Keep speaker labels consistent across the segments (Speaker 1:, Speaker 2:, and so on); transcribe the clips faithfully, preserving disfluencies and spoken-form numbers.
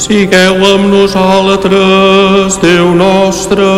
Speaker 1: sigueu amb nosaltres, Déu nostre.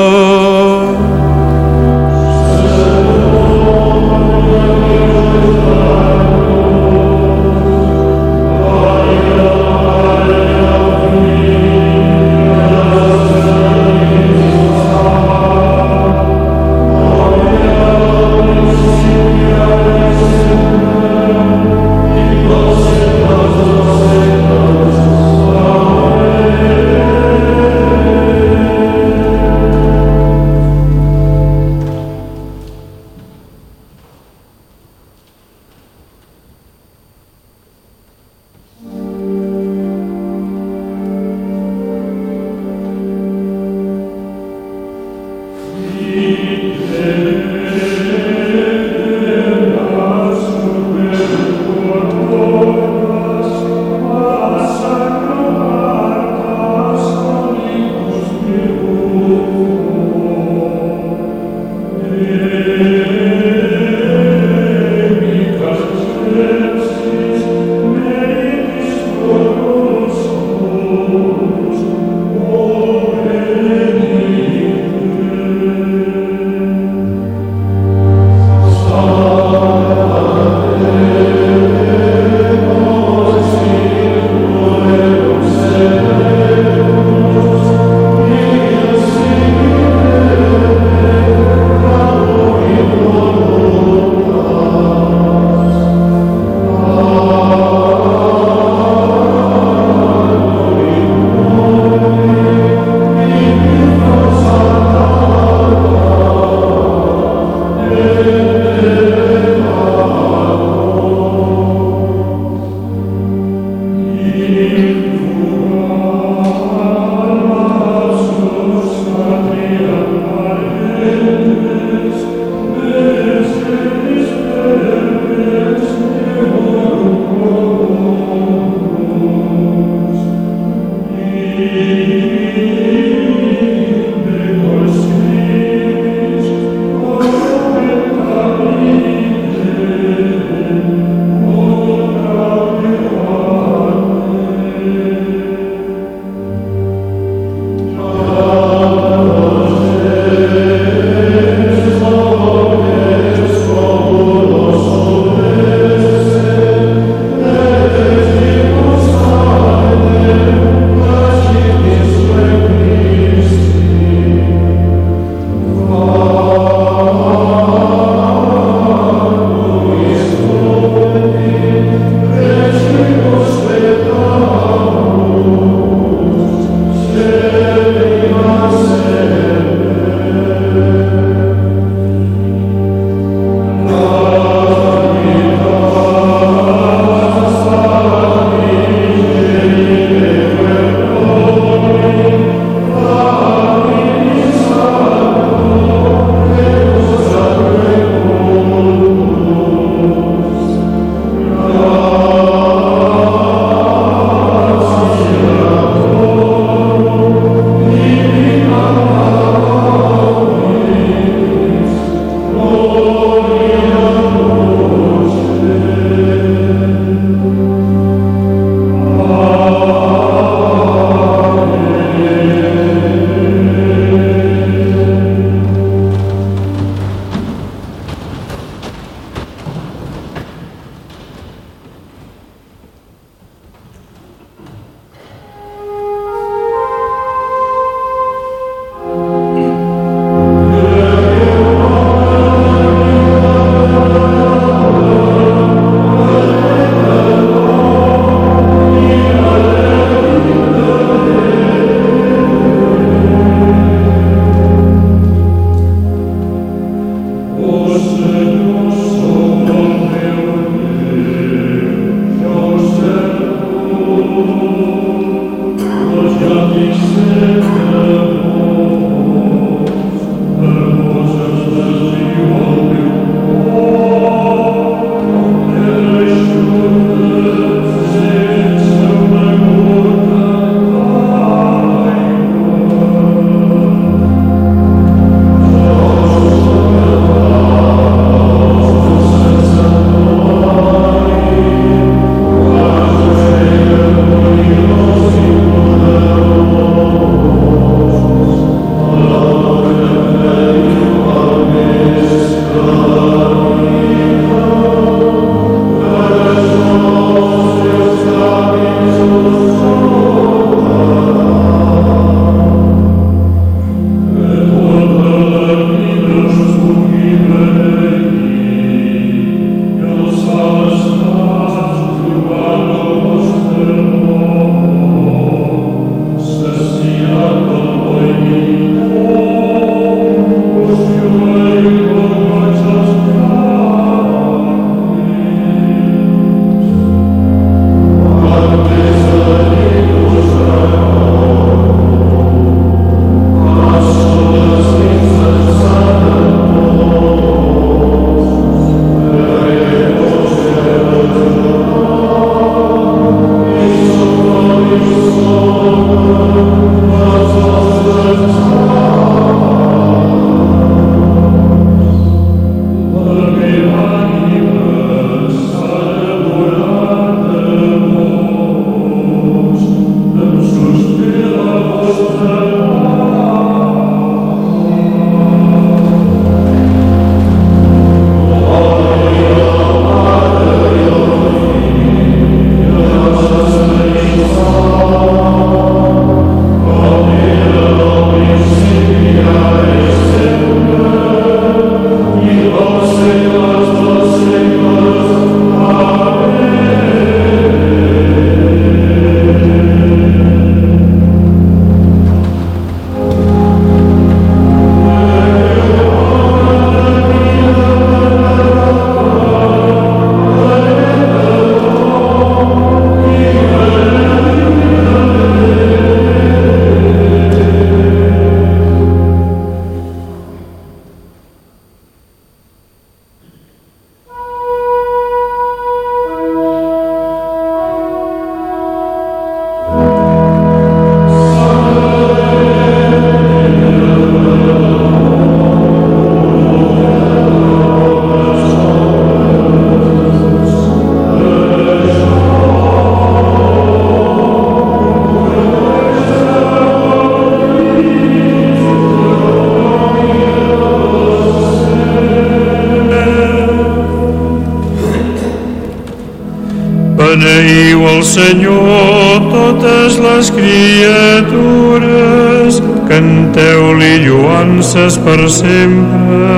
Speaker 1: al Senyor totes les criatures, canteu-li lloances per sempre.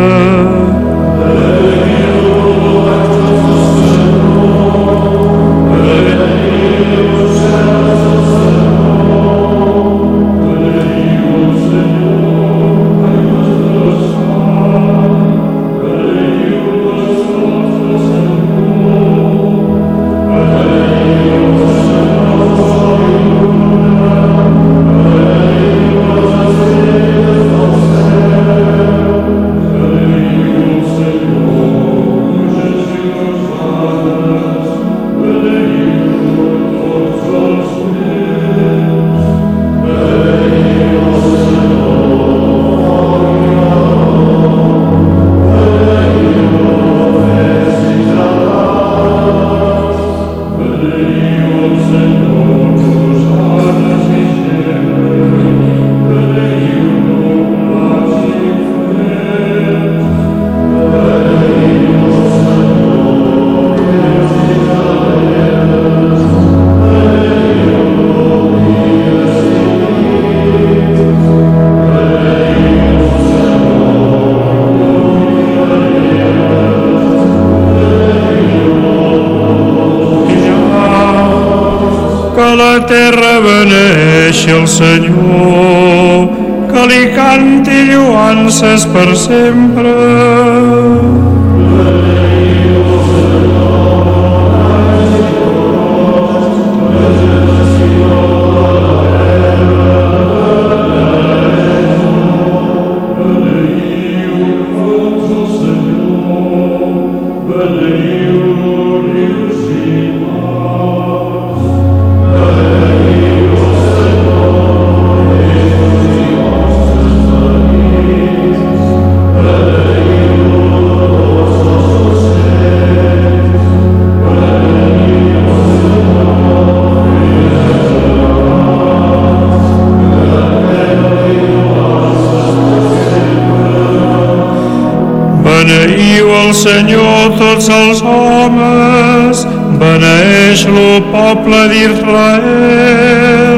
Speaker 1: La terra beneixi el Senyor, que li canti lloances per sempre. Beneiu el Senyor tots els homes, beneeix-lo poble d'Israel.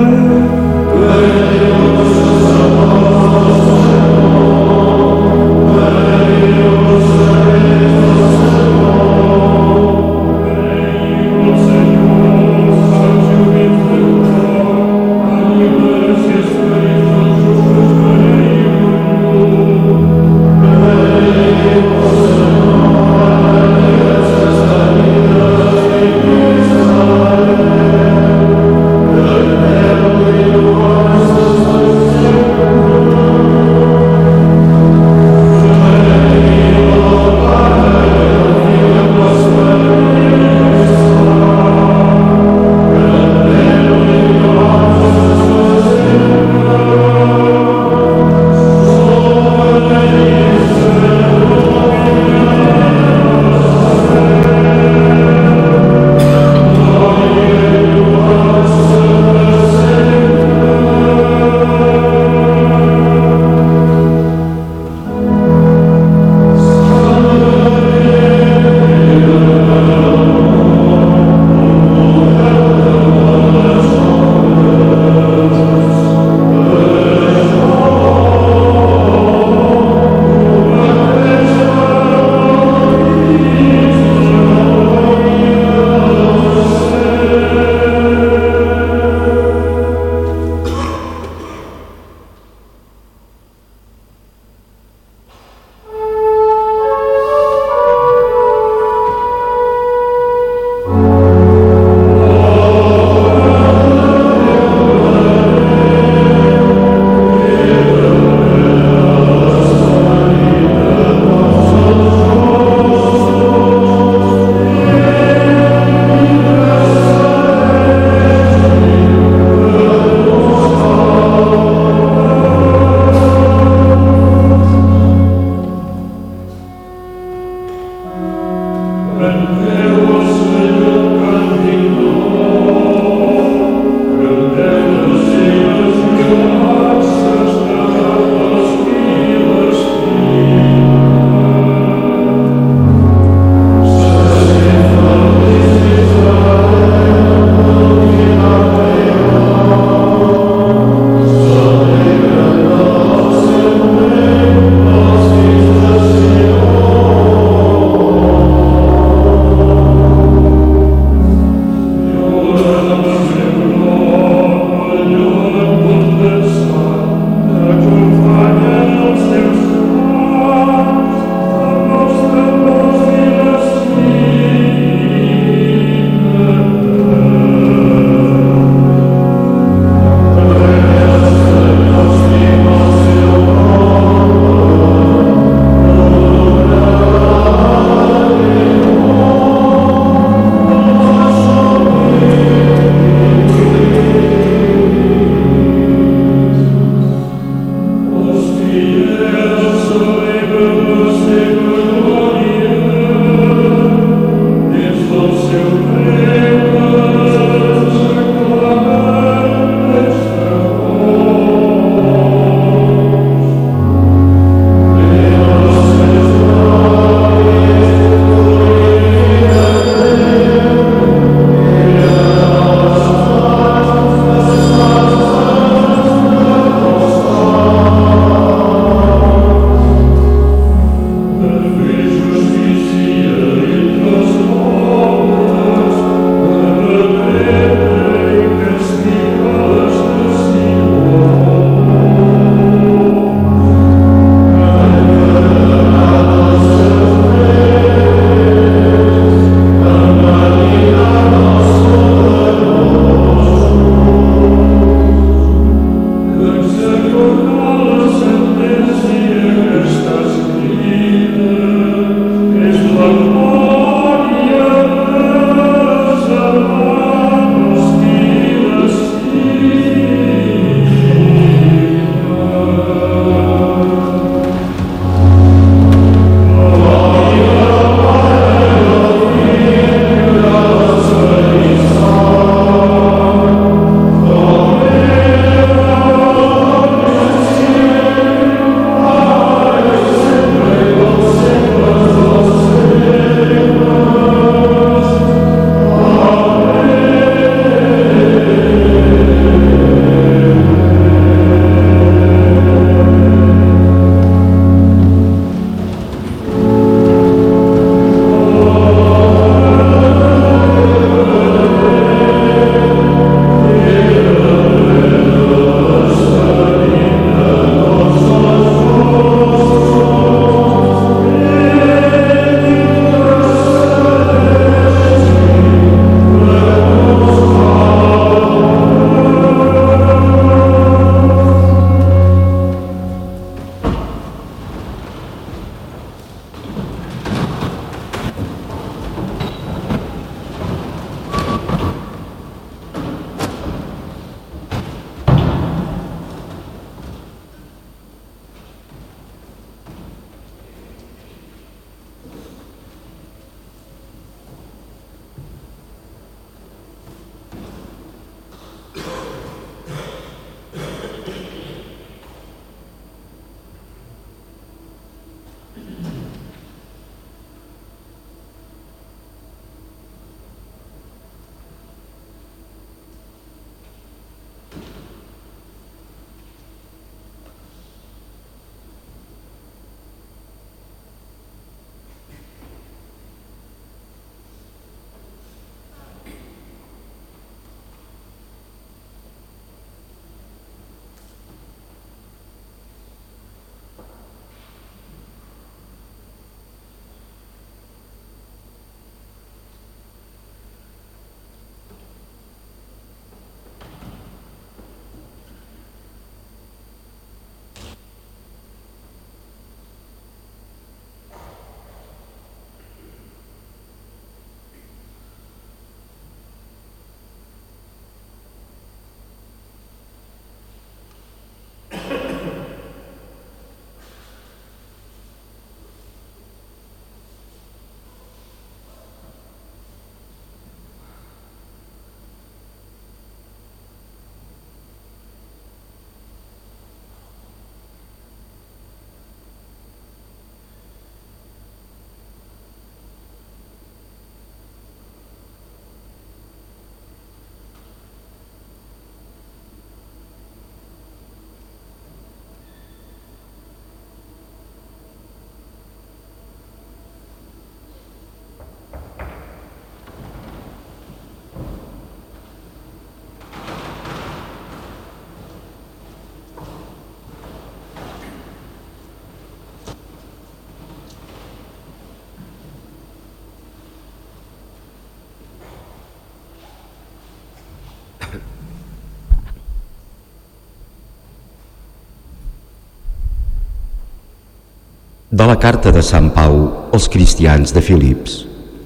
Speaker 2: De la carta de Sant Pau als cristians de Filips.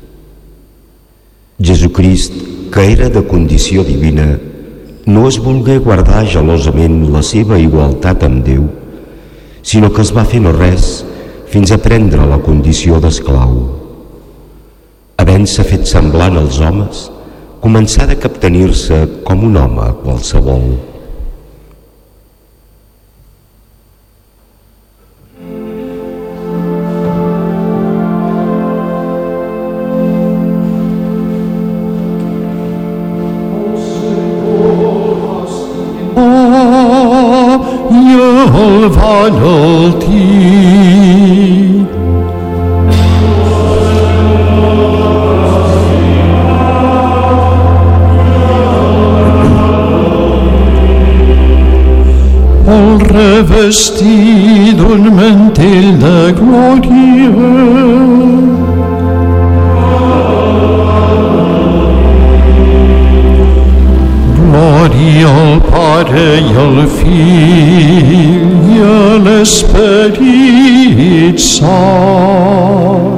Speaker 2: Jesucrist, que era de condició divina, no es volgué guardar gelosament la seva igualtat amb Déu, sinó que es va fer no res fins a prendre la condició d'esclau. Havent-se fet semblant als homes, començà a captenir-se com un home qualsevol.
Speaker 3: El va enaltir. El revestir d'un mantell de glòria. Glòria al Pare i al Fill i a l'Esperit Sant.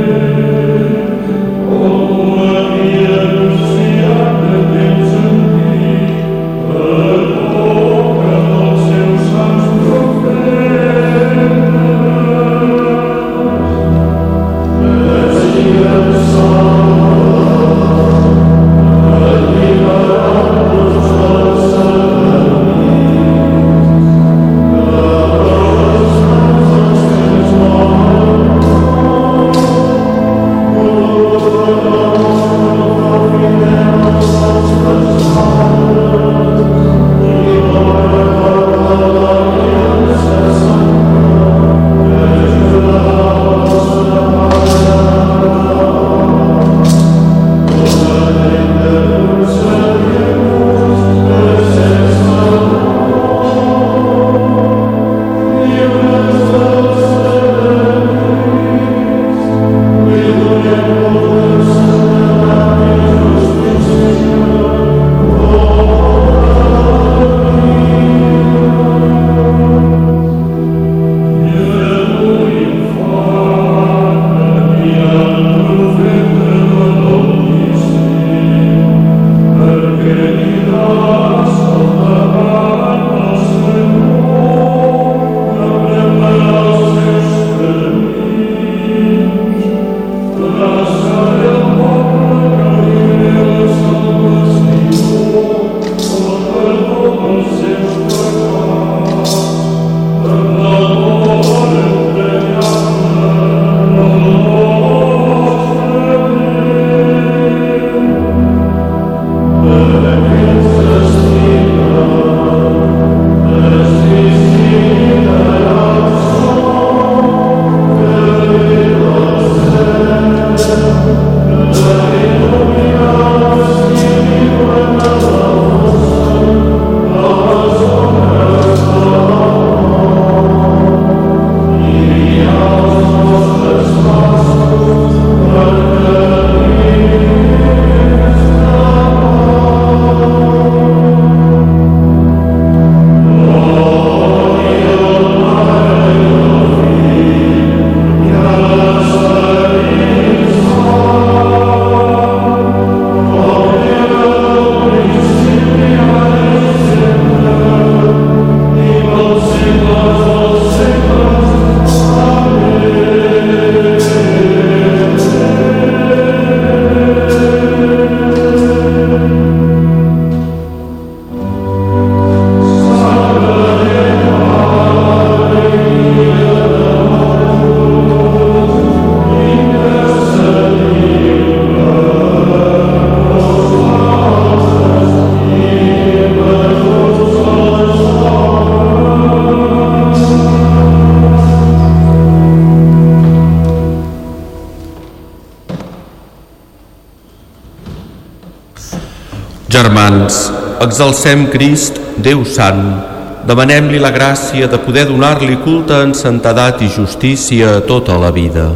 Speaker 4: Oh, Germans, exalcem Crist, Déu Sant, demanem-li la gràcia de poder donar-li culte en santedat i justícia tota la vida.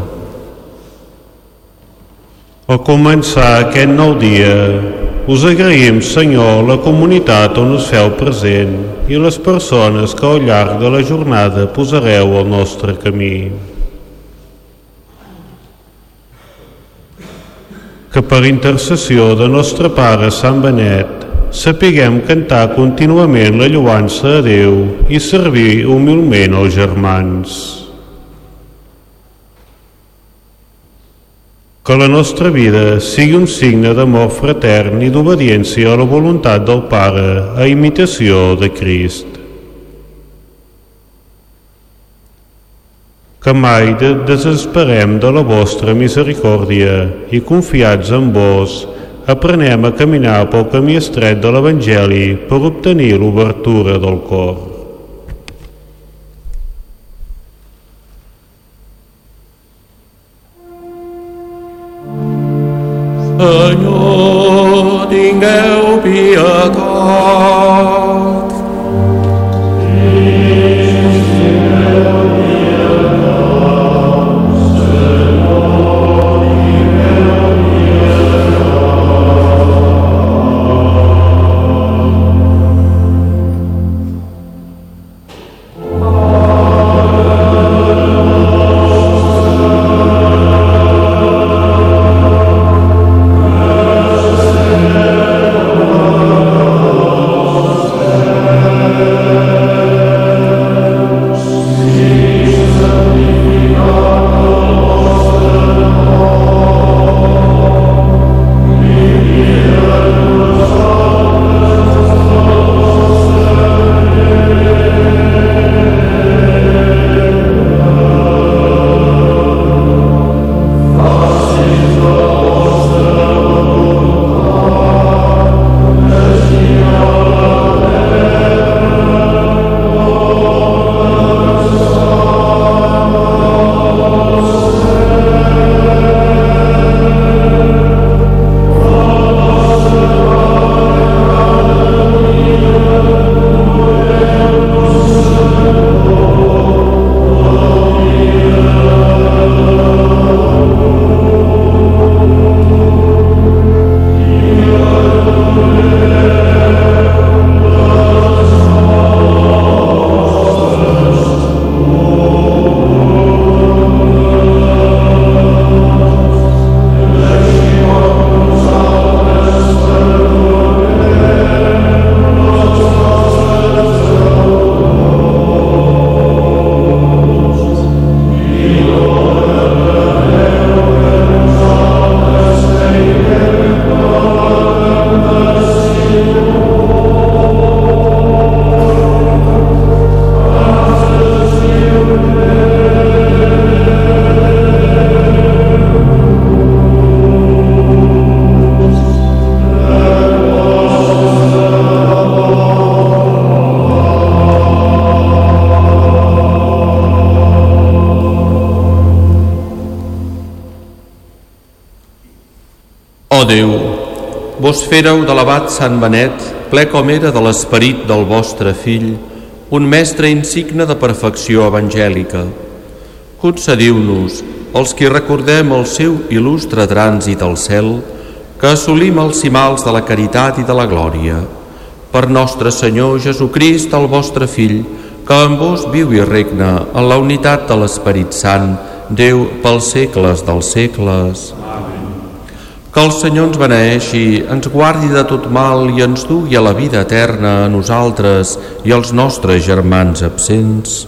Speaker 1: Al començar aquest nou dia, us agraïm, Senyor, la comunitat on us feu present i les persones que al llarg de la jornada posareu al nostre camí. Que per intercessió de nostre Pare Sant Benet sapiguem cantar contínuament la lloança a Déu i servir humilment als germans. Que la nostra vida sigui un signe d'amor fratern i d'obediència a la voluntat del Pare, a imitació de Crist. Que mai desesperem de la vostra misericòrdia i, confiats en vos, aprenem a caminar pel camí estret de l'Evangeli per obtenir l'obertura del cor.
Speaker 5: Senyor, tingueu pietat.
Speaker 4: Ó Déu, vos féreu de l'abat Sant Benet, ple com era de l'esperit del vostre Fill, un mestre insigne de perfecció evangèlica. Concediu-nos, els qui recordem el seu il·lustre trànsit al cel, que assolim els cimals de la caritat i de la glòria. Per nostre Senyor Jesucrist, el vostre Fill, que amb vos viu i regna en la unitat de l'Esperit Sant, Déu pels segles dels segles. Que el Senyor ens beneeixi, ens guardi de tot mal i ens dugui a la vida eterna a nosaltres i als nostres germans absents.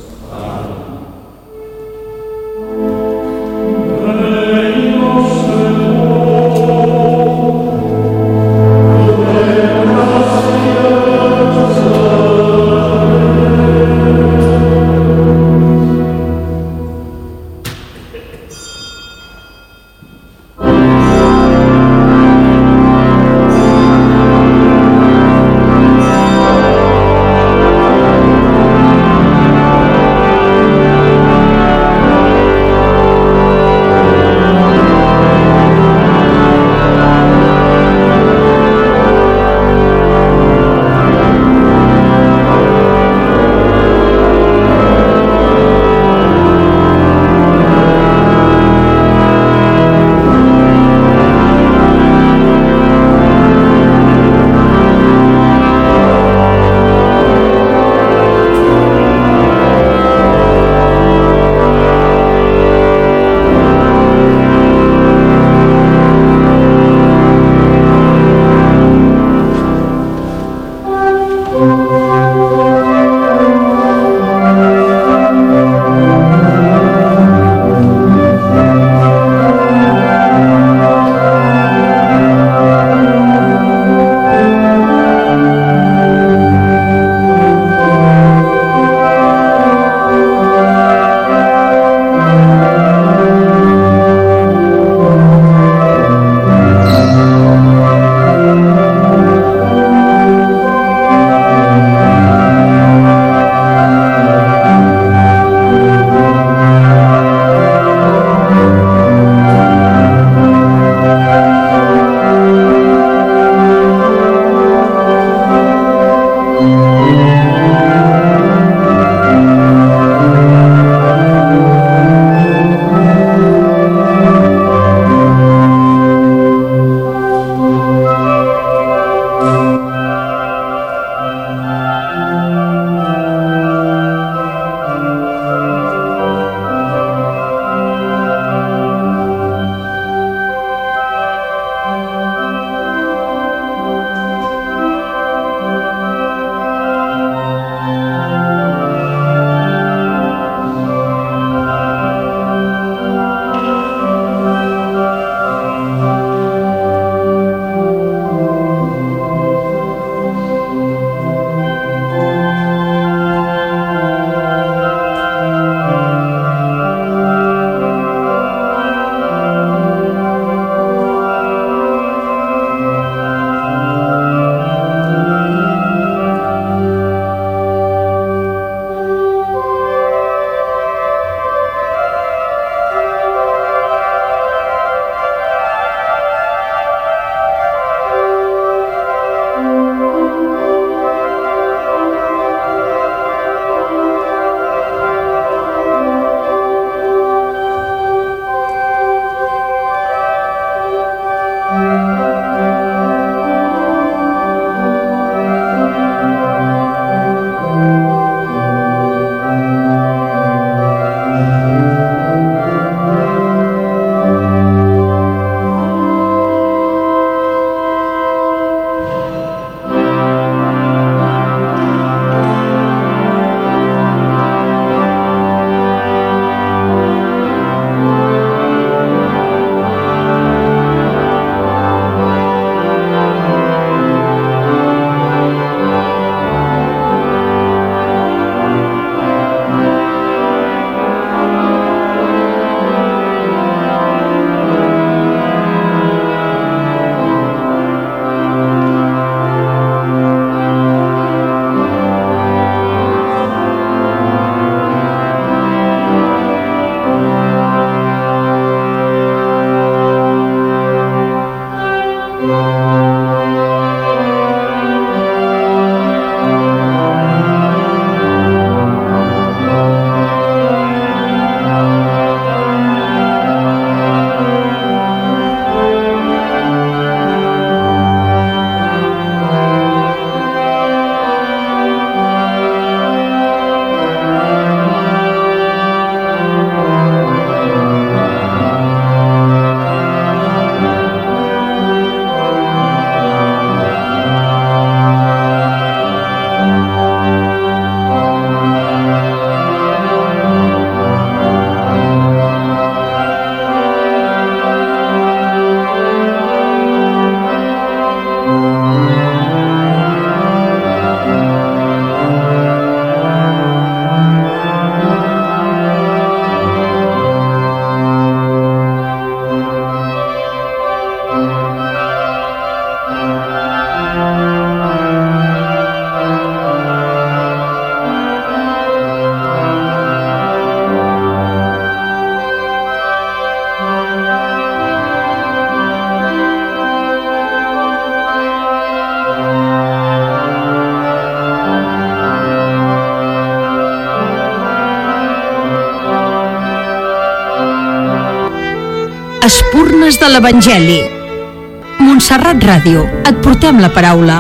Speaker 5: Espurnes de l'Evangeli. Montserrat Ràdio, et portem la paraula.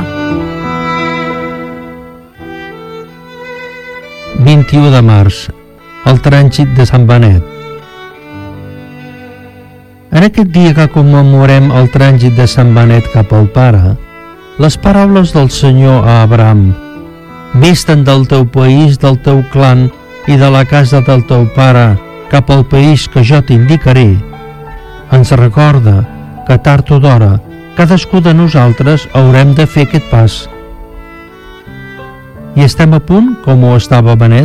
Speaker 6: vint-i-u de març, el trànsit de Sant Benet. En aquest dia que commemorem el trànsit de Sant Benet cap al Pare, les paraules del Senyor a Abraham: «Ves-te'n del teu país, del teu clan i de la casa del teu pare cap al país que jo t'indicaré», ens recorda que tard o d'hora cadascú de nosaltres haurem de fer aquest pas. I estem a punt com ho estava Benet?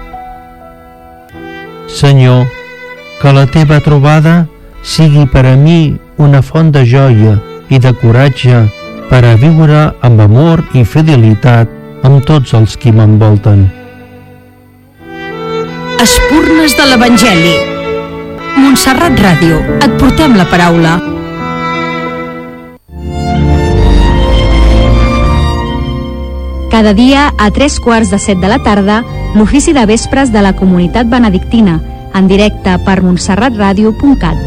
Speaker 6: Senyor, que la teva trobada sigui per a mi una font de joia i de coratge per a viure amb amor i fidelitat amb tots els qui m'envolten.
Speaker 5: Espurnes de l'Evangeli. Montserrat Ràdio, et portem la paraula.
Speaker 7: Cada dia, a tres quarts de set de la tarda, l'ofici de vespres de la Comunitat Benedictina, en directe per montserrat ràdio punt cat.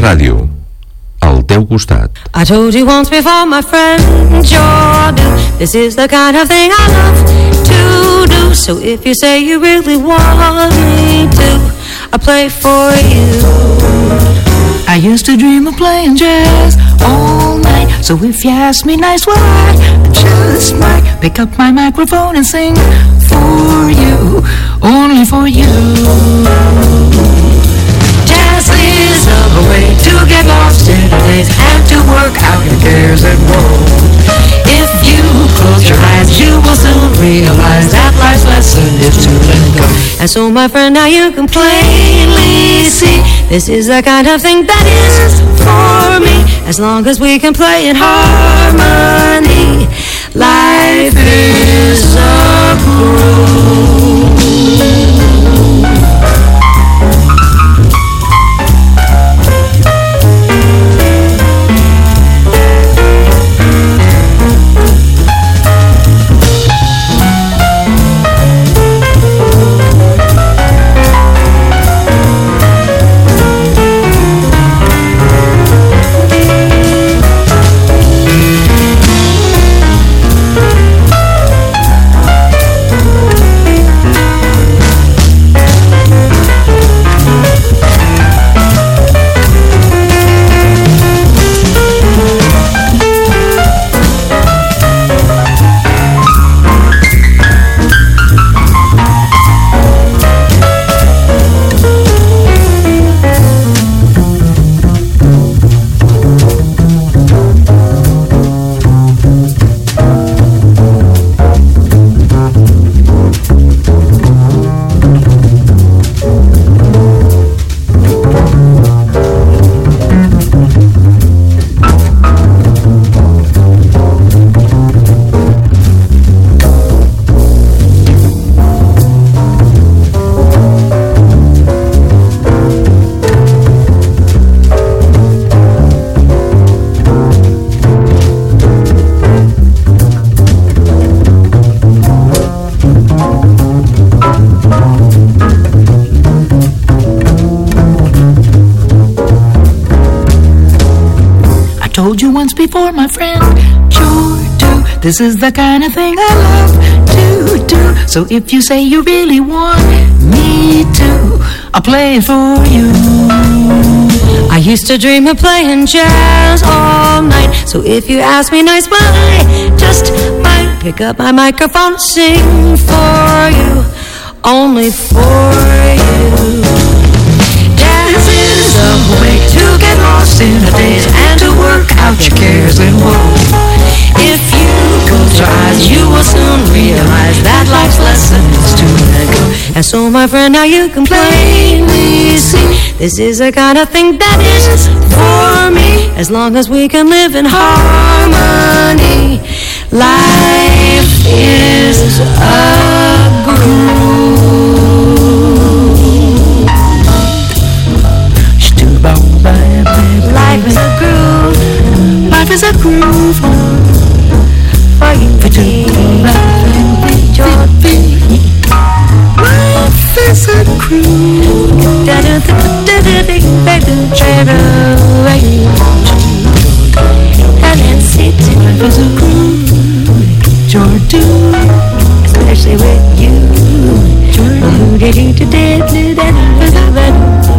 Speaker 2: Ràdio, al teu costat.
Speaker 8: I told you once before, my friend, you're new. This is the kind of thing I love to do. So if you say you really want me to, I play for you.
Speaker 9: I used to dream of playing jazz all night. So if you ask me nice, well, I just might pick up my microphone and sing for you, only for you. Jazz is a way to get lost in the days and to work out your cares and woes. If you close your eyes, you will soon realize that life's lesson is to let go.
Speaker 8: And so, my friend, now you can plainly see this is the kind of thing that is for me. As long as we can play in harmony, life is a groove.
Speaker 9: Told you once before, my friend, sure do. This is the kind of thing I love to do. So if you say you really want me to, I'll play it for you.
Speaker 8: I used to dream of playing jazz all night. So if you ask me nice, well, I just might pick up my microphone and sing for you, only for you.
Speaker 9: Jazz is a way to get lost in the days and to work out your cares and woes.
Speaker 8: If you close your eyes, you will soon realize that life's lesson is to let go. And so, my friend, now you can plainly see this is the kind of thing that is for me. As long as we can live in harmony, life is a groove. Life is a groove.
Speaker 9: Life is a groove
Speaker 8: for you to be.
Speaker 9: Life is a groove.
Speaker 8: And then sit.
Speaker 9: Life is a groove. Jordan,
Speaker 8: especially with you. Jordan.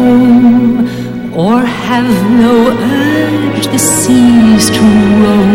Speaker 9: roam, or have no urge the seas to roam.